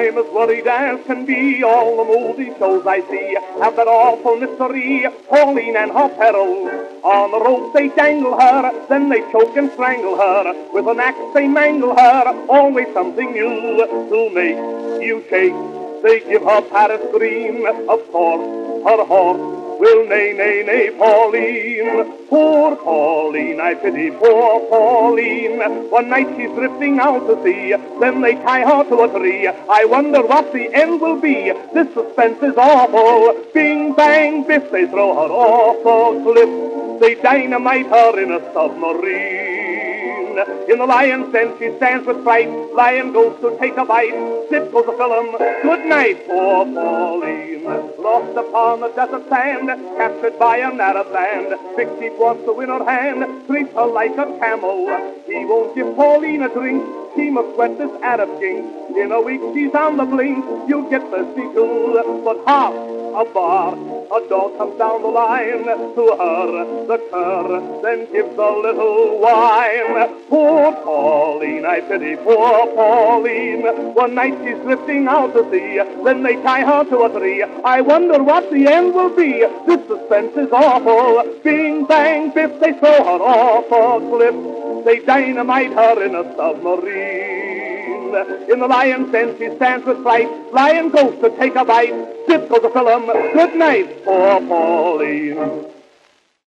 I'm as worried as can be. All the mouldy shows I see have that awful mystery. Pauline and her peril. On the rope they dangle her, then they choke and strangle her. With an axe they mangle her, always something new to make you shake. They give her Paris green, of course, her horse will neigh, neigh, neigh, Pauline. Poor Pauline, I pity poor Pauline. One night she's drifting out to sea, then they tie her to a tree. I wonder what the end will be. This suspense is awful. Bing, bang, biff, they throw her off a cliff. They dynamite her in a submarine. In the lion's den she stands with fright. Lion goes to take a bite. Zip goes the film. Good night, poor Pauline. Lost upon the desert sand, captured by an Arab band. Big Chief wants to win her hand, treats her like a camel. He won't give Pauline a drink. She must sweat this Arab king. In a week she's on the blink. You'll get thirsty too. But half a bar, a dog comes down the line to her, the cur, then gives a little wine. Poor Pauline, I pity poor Pauline. One night she's drifting out to sea, then they tie her to a tree. I wonder what the end will be. This suspense is awful. Bing, bang, biff, they throw her off a cliff. They dynamite her in a submarine. In the lion's den she stands with fright. Lion goes to take a bite. Zip goes the film. Good night, poor Pauline.